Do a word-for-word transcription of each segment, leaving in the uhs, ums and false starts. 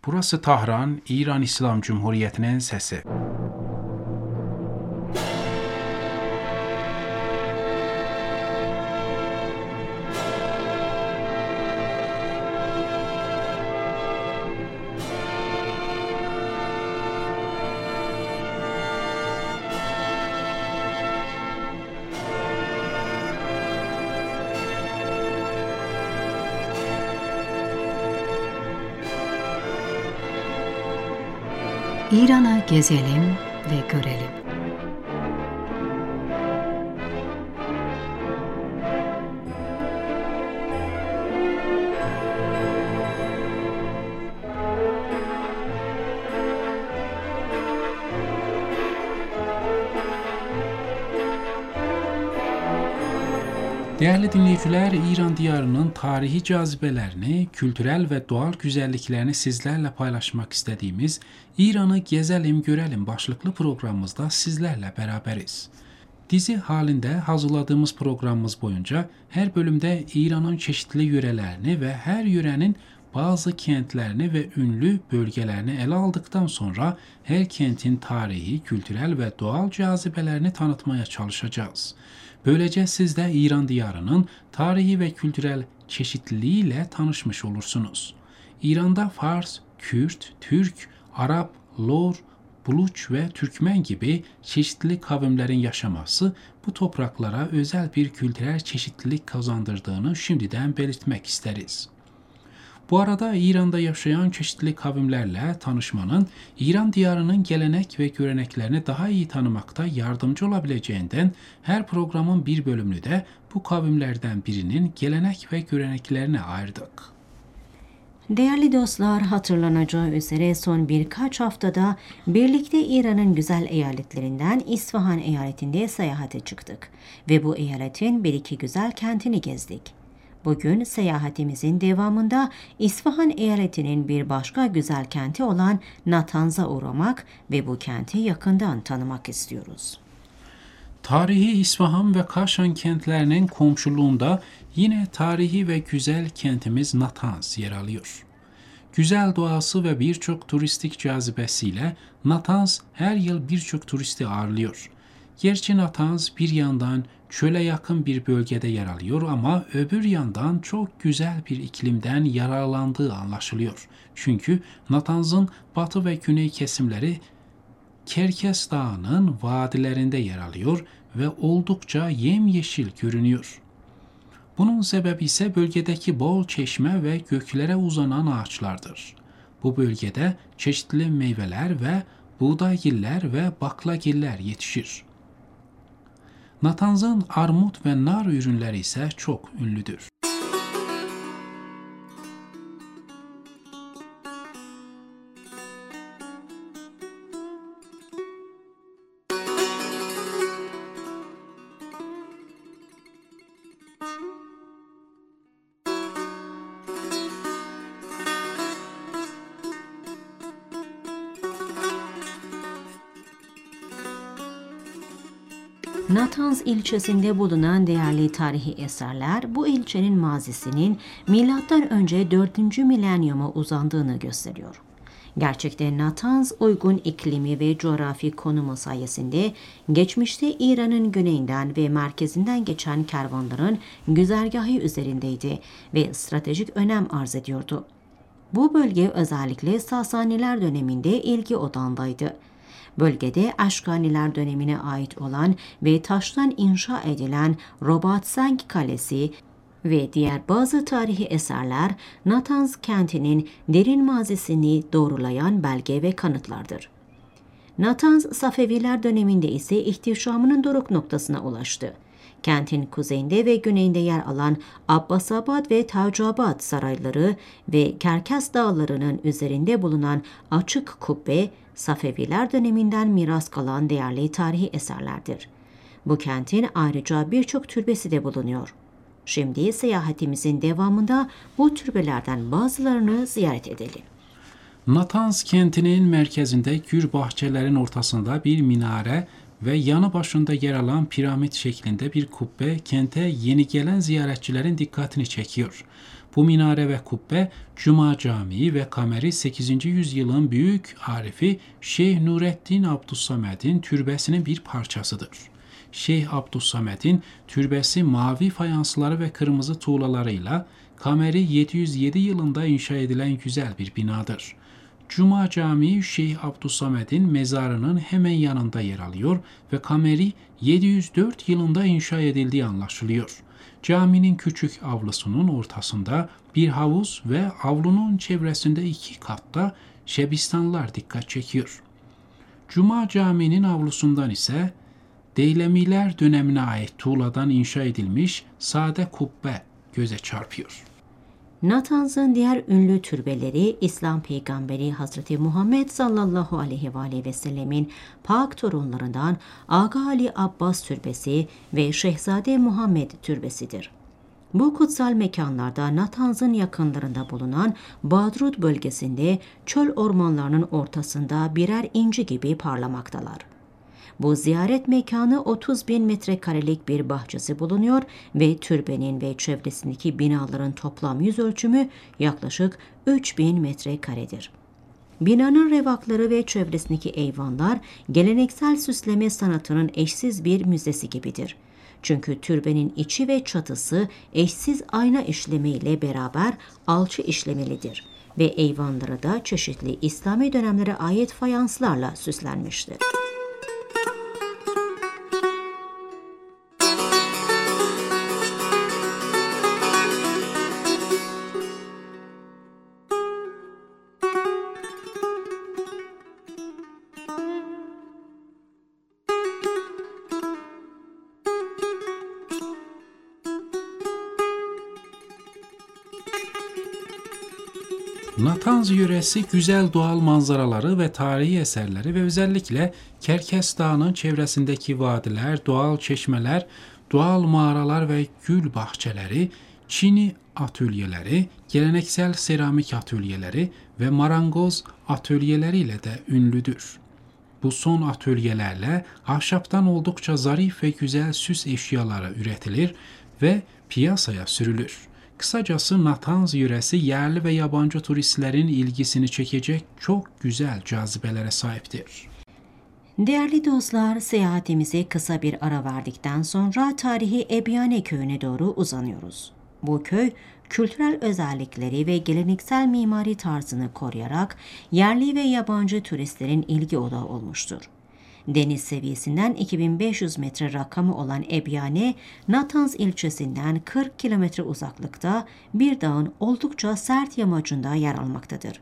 Burası Tahran, İran İslam Cumhuriyeti'nin sesi. İran'ı gezelim ve görelim. Değerli dinleyiciler, İran diyarının tarihi cazibelerini, kültürel ve doğal güzelliklerini sizlerle paylaşmak istediğimiz İran'ı gezelim görelim başlıklı programımızda sizlerle beraberiz. Dizi halinde hazırladığımız programımız boyunca her bölümde İran'ın çeşitli yörelerini ve her yörenin bazı kentlerini ve ünlü bölgelerini ele aldıktan sonra her kentin tarihi, kültürel ve doğal cazibelerini tanıtmaya çalışacağız. Böylece siz de İran diyarının tarihi ve kültürel çeşitliliğiyle tanışmış olursunuz. İran'da Fars, Kürt, Türk, Arap, Lor, Buluç ve Türkmen gibi çeşitli kavimlerin yaşaması bu topraklara özel bir kültürel çeşitlilik kazandırdığını şimdiden belirtmek isteriz. Bu arada İran'da yaşayan çeşitli kavimlerle tanışmanın İran diyarının gelenek ve göreneklerini daha iyi tanımakta yardımcı olabileceğinden her programın bir bölümünü de bu kavimlerden birinin gelenek ve göreneklerine ayırdık. Değerli dostlar, hatırlanacağı üzere son birkaç haftada birlikte İran'ın güzel eyaletlerinden İsfahan eyaletinde seyahate çıktık ve bu eyaletin bir iki güzel kentini gezdik. Bugün seyahatimizin devamında İsfahan eyaletinin bir başka güzel kenti olan Natanz'a uğramak ve bu kenti yakından tanımak istiyoruz. Tarihi İsfahan ve Kaşan kentlerinin komşuluğunda yine tarihi ve güzel kentimiz Natanz yer alıyor. Güzel doğası ve birçok turistik cazibesiyle Natanz her yıl birçok turisti ağırlıyor. Gerçi Natanz bir yandan çöle yakın bir bölgede yer alıyor ama öbür yandan çok güzel bir iklimden yararlandığı anlaşılıyor. Çünkü Natanz'ın batı ve güney kesimleri Kerkes Dağı'nın vadilerinde yer alıyor ve oldukça yemyeşil görünüyor. Bunun sebebi ise bölgedeki bol çeşme ve göklere uzanan ağaçlardır. Bu bölgede çeşitli meyveler ve buğdaygiller ve baklagiller yetişir. Natanz'ın armut ve nar ürünleri ise çok ünlüdür. Natanz ilçesinde bulunan değerli tarihi eserler bu ilçenin mazisinin milattan önce dördüncü milenyuma uzandığını gösteriyor. Gerçekten Natanz uygun iklimi ve coğrafi konumu sayesinde geçmişte İran'ın güneyinden ve merkezinden geçen kervanların güzergahı üzerindeydi ve stratejik önem arz ediyordu. Bu bölge özellikle Sasaniler döneminde ilgi odağındaydı. Bölgede Aşkaniler dönemine ait olan ve taştan inşa edilen Robatsenk Kalesi ve diğer bazı tarihi eserler Natanz kentinin derin mazisini doğrulayan belge ve kanıtlardır. Natanz, Safeviler döneminde ise ihtişamının doruk noktasına ulaştı. Kentin kuzeyinde ve güneyinde yer alan Abbasabad ve Tacabad sarayları ve Kerkes dağlarının üzerinde bulunan açık kubbe, Safeviler döneminden miras kalan değerli tarihi eserlerdir. Bu kentin ayrıca birçok türbesi de bulunuyor. Şimdi seyahatimizin devamında bu türbelerden bazılarını ziyaret edelim. Natanz kentinin merkezinde gür bahçelerin ortasında bir minare ve yanı başında yer alan piramit şeklinde bir kubbe kente yeni gelen ziyaretçilerin dikkatini çekiyor. Bu minare ve kubbe Cuma Camii ve Kameri sekizinci yüzyılın büyük arifi Şeyh Nureddin Abdüssamed'in türbesinin bir parçasıdır. Şeyh Abdüssamed'in türbesi mavi fayansları ve kırmızı tuğlalarıyla Kameri yedi yüz yedi yılında inşa edilen güzel bir binadır. Cuma Camii Şeyh Abdüssamed'in mezarının hemen yanında yer alıyor ve Kameri yedi yüz dört yılında inşa edildiği anlaşılıyor. Caminin küçük avlusunun ortasında bir havuz ve avlunun çevresinde iki katta şebistanlar dikkat çekiyor. Cuma Camii'nin avlusundan ise Deylemiler dönemine ait tuğladan inşa edilmiş sade kubbe göze çarpıyor. Natanz'ın diğer ünlü türbeleri İslam peygamberi Hazreti Muhammed sallallahu aleyhi ve aleyhi ve sellemin pak torunlarından Aga Ali Abbas türbesi ve Şehzade Muhammed türbesidir. Bu kutsal mekanlarda Natanz'ın yakınlarında bulunan Badrut bölgesinde çöl ormanlarının ortasında birer inci gibi parlamaktalar. Bu ziyaret mekanı otuz bin metrekarelik bir bahçesi bulunuyor ve türbenin ve çevresindeki binaların toplam yüz ölçümü yaklaşık üç bin metrekaredir. Binanın revakları ve çevresindeki eyvanlar geleneksel süsleme sanatının eşsiz bir müzesi gibidir. Çünkü türbenin içi ve çatısı eşsiz ayna işlemiyle beraber alçı işlemelidir ve eyvanları da çeşitli İslami dönemlere ait fayanslarla süslenmiştir. Natanz yöresi güzel doğal manzaraları ve tarihi eserleri ve özellikle Kerkes Dağı'nın çevresindeki vadiler, doğal çeşmeler, doğal mağaralar ve gül bahçeleri, Çini atölyeleri, geleneksel seramik atölyeleri ve marangoz atölyeleriyle de ünlüdür. Bu son atölyelerle ahşaptan oldukça zarif ve güzel süs eşyaları üretilir ve piyasaya sürülür. Kısacası Natanz yöresi yerli ve yabancı turistlerin ilgisini çekecek çok güzel cazibelere sahiptir. Değerli dostlar, seyahatimize kısa bir ara verdikten sonra tarihi Ebyane köyüne doğru uzanıyoruz. Bu köy, kültürel özellikleri ve geleneksel mimari tarzını koruyarak yerli ve yabancı turistlerin ilgi odağı olmuştur. Deniz seviyesinden iki bin beş yüz metre rakamı olan Ebyane, Natanz ilçesinden kırk kilometre uzaklıkta bir dağın oldukça sert yamacında yer almaktadır.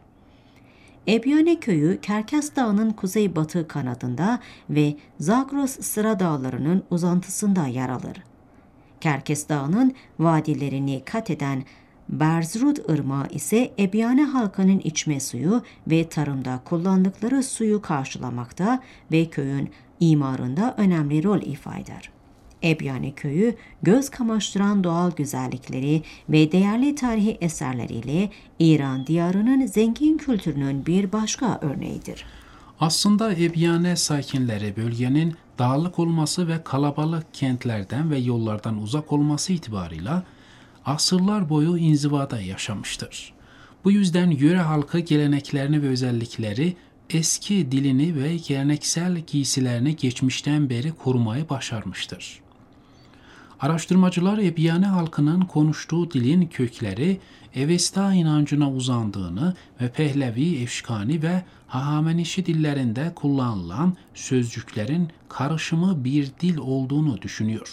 Ebyane köyü, Kerkes Dağı'nın kuzeybatı kanadında ve Zagros Sıra Dağları'nın uzantısında yer alır. Kerkes Dağı'nın vadilerini kat eden Berzrud Irmağı ise Ebyane halkının içme suyu ve tarımda kullandıkları suyu karşılamakta ve köyün imarında önemli rol ifade eder. Ebyane köyü, göz kamaştıran doğal güzellikleri ve değerli tarihi eserleriyle İran diyarının zengin kültürünün bir başka örneğidir. Aslında Ebyane sakinleri bölgenin dağlık olması ve kalabalık kentlerden ve yollardan uzak olması itibarıyla asırlar boyu inzivada yaşamıştır. Bu yüzden yöre halkı geleneklerini ve özellikleri, eski dilini ve geleneksel giysilerini geçmişten beri korumayı başarmıştır. Araştırmacılar Ebyane halkının konuştuğu dilin kökleri Evesta inancına uzandığını ve Pehlevi, Efşkani ve Hahamenişi dillerinde kullanılan sözcüklerin karışımı bir dil olduğunu düşünüyor.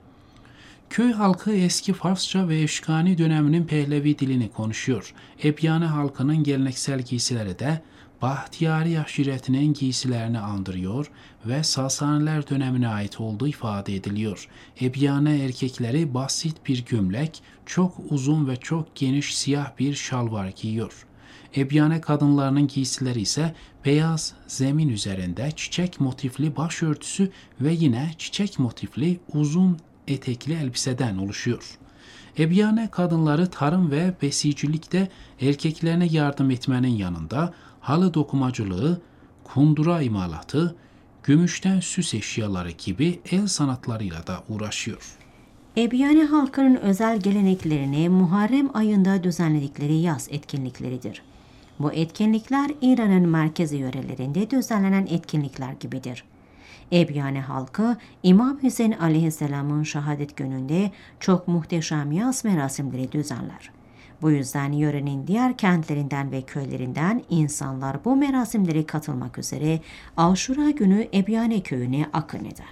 Köy halkı eski Farsça ve Efşkani döneminin Pehlevi dilini konuşuyor. Ebyane halkının geleneksel giysileri de Bahtiyari aşiretinin giysilerini andırıyor ve Sasaniler dönemine ait olduğu ifade ediliyor. Ebyane erkekleri basit bir gömlek, çok uzun ve çok geniş siyah bir şalvar giyiyor. Ebyane kadınlarının giysileri ise beyaz zemin üzerinde çiçek motifli başörtüsü ve yine çiçek motifli uzun etekli elbiseden oluşuyor. Ebyane kadınları tarım ve besicilikte erkeklerine yardım etmenin yanında halı dokumacılığı, kundura imalatı, gümüşten süs eşyaları gibi el sanatlarıyla da uğraşıyor. Ebyane halkının özel geleneklerini Muharrem ayında düzenledikleri yaz etkinlikleridir. Bu etkinlikler İran'ın merkezi yörelerinde düzenlenen etkinlikler gibidir. Ebyane halkı İmam Hüseyin aleyhisselamın şehadet gününde çok muhteşem yaz merasimleri düzenler. Bu yüzden yörenin diğer kentlerinden ve köylerinden insanlar bu merasimlere katılmak üzere Aşura günü Ebyane köyüne akın eder.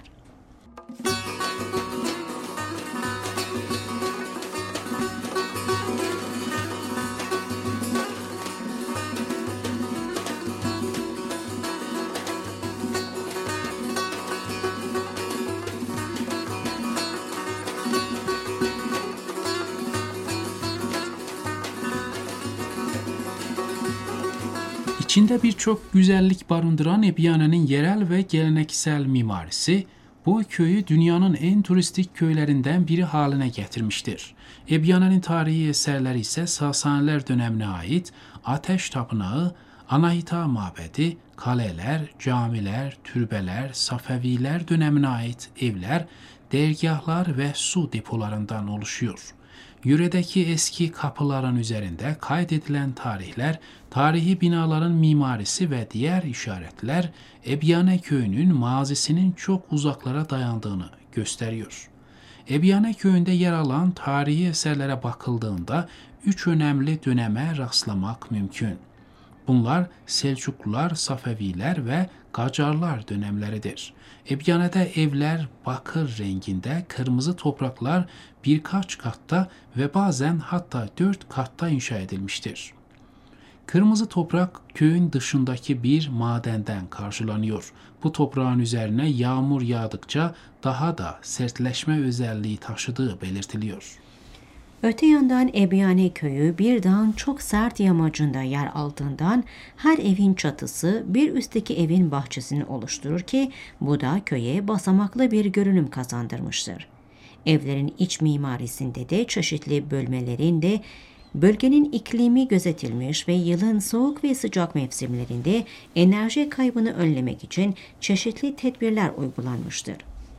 İçinde birçok güzellik barındıran Ebyane'nin yerel ve geleneksel mimarisi, bu köyü dünyanın en turistik köylerinden biri haline getirmiştir. Ebyane'nin tarihi eserleri ise Sasaniler dönemine ait Ateş Tapınağı, Anahita Mabedi, kaleler, camiler, türbeler, Safeviler dönemine ait evler, dergahlar ve su depolarından oluşuyor. Yöredeki eski kapıların üzerinde kaydedilen tarihler, tarihi binaların mimarisi ve diğer işaretler Ebyane köyünün mazisinin çok uzaklara dayandığını gösteriyor. Ebyane köyünde yer alan tarihi eserlere bakıldığında üç önemli döneme rastlamak mümkün. Bunlar Selçuklular, Safeviler ve Qacarlar dönemleridir. Ebyane'de evler bakır renginde, kırmızı topraklar birkaç katta ve bazen hatta dört katta inşa edilmiştir. Kırmızı toprak köyün dışındaki bir madenden karşılanıyor. Bu toprağın üzerine yağmur yağdıkça daha da sertleşme özelliği taşıdığı belirtiliyor. Öte yandan Ebyane köyü bir dağın çok sert yamacında yer aldığından her evin çatısı bir üstteki evin bahçesini oluşturur ki bu da köye basamaklı bir görünüm kazandırmıştır. Evlerin iç mimarisinde de çeşitli bölmelerinde bölgenin iklimi gözetilmiş ve yılın soğuk ve sıcak mevsimlerinde enerji kaybını önlemek için çeşitli tedbirler uygulanmıştır.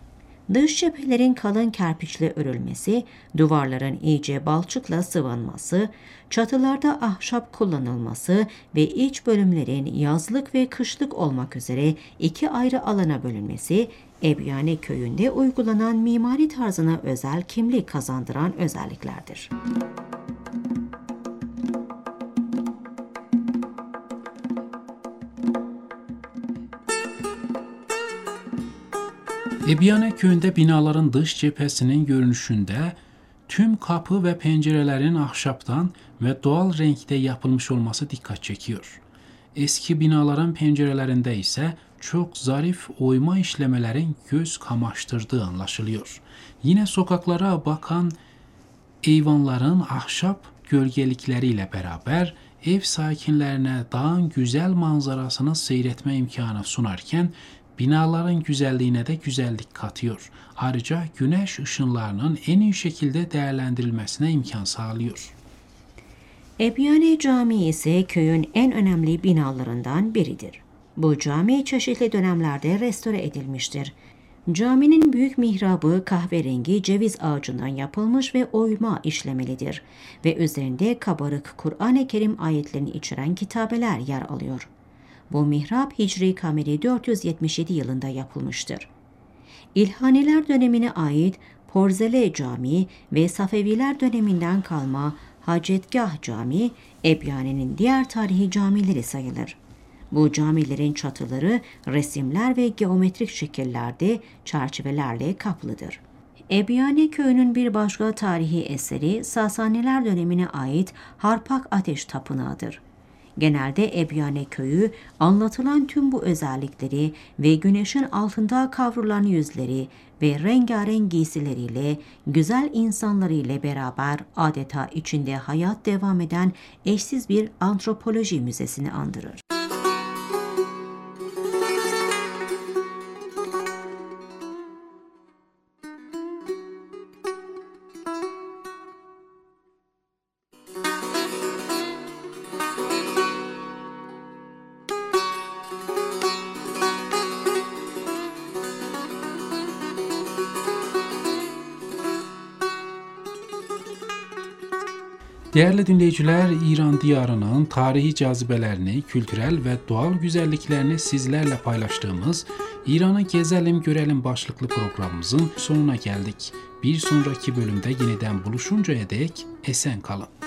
Dış cephelerin kalın kerpiçle örülmesi, duvarların iyice balçıkla sıvanması, çatılarda ahşap kullanılması ve iç bölümlerin yazlık ve kışlık olmak üzere iki ayrı alana bölünmesi, Ebyane köyünde uygulanan mimari tarzına özel kimlik kazandıran özelliklerdir. Ebyane köyünde binaların dış cephesinin görünüşünde tüm kapı ve pencerelerin ahşaptan ve doğal renkte yapılmış olması dikkat çekiyor. Eski binaların pencerelerinde ise çok zarif oyma işlemelerin göz kamaştırdığı anlaşılıyor. Yine sokaklara bakan eyvanların ahşap gölgelikleriyle beraber ev sakinlerine dağın güzel manzarasını seyretme imkanı sunarken binaların güzelliğine de güzellik katıyor. Ayrıca güneş ışınlarının en iyi şekilde değerlendirilmesine imkan sağlıyor. Ebyane Camii ise köyün en önemli binalarından biridir. Bu cami çeşitli dönemlerde restore edilmiştir. Caminin büyük mihrabı kahverengi ceviz ağacından yapılmış ve oyma işlemelidir ve üzerinde kabarık Kur'an-ı Kerim ayetlerini içeren kitabeler yer alıyor. Bu mihrap Hicri Kameri dört yüz yetmiş yedi yılında yapılmıştır. İlhaniler dönemine ait Porzele Camii ve Safeviler döneminden kalma Hacetgah Camii, Ebyane'nin diğer tarihi camileri sayılır. Bu camilerin çatıları resimler ve geometrik şekillerde çerçevelerle kaplıdır. Ebyane köyünün bir başka tarihi eseri Sasaniler dönemine ait Harpak Ateş Tapınağı'dır. Genelde Ebyane köyü anlatılan tüm bu özellikleri ve güneşin altında kavrulan yüzleri ve rengarenk giysileriyle, güzel insanlarıyla beraber adeta içinde hayat devam eden eşsiz bir antropoloji müzesini andırır. Değerli dinleyiciler, İran diyarının tarihi cazibelerini, kültürel ve doğal güzelliklerini sizlerle paylaştığımız İran'ı gezelim görelim başlıklı programımızın sonuna geldik. Bir sonraki bölümde yeniden buluşuncaya dek esen kalın.